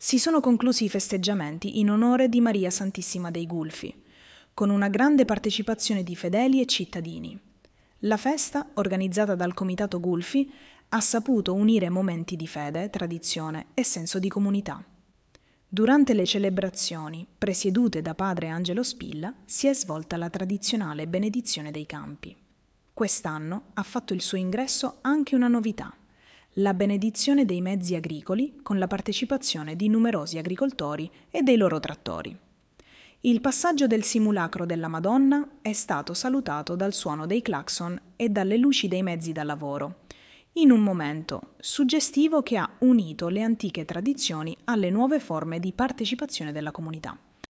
Si sono conclusi i festeggiamenti in onore di Maria Santissima dei Gulfi, con una grande partecipazione di fedeli e cittadini. La festa, organizzata dal Comitato Gulfi, ha saputo unire momenti di fede, tradizione e senso di comunità. Durante le celebrazioni, presiedute da padre Angelo Spilla, si è svolta la tradizionale benedizione dei campi. Quest'anno ha fatto il suo ingresso anche una novità: la benedizione dei mezzi agricoli con la partecipazione di numerosi agricoltori e dei loro trattori. Il passaggio del simulacro della Madonna è stato salutato dal suono dei clacson e dalle luci dei mezzi da lavoro, in un momento suggestivo che ha unito le antiche tradizioni alle nuove forme di partecipazione della comunità.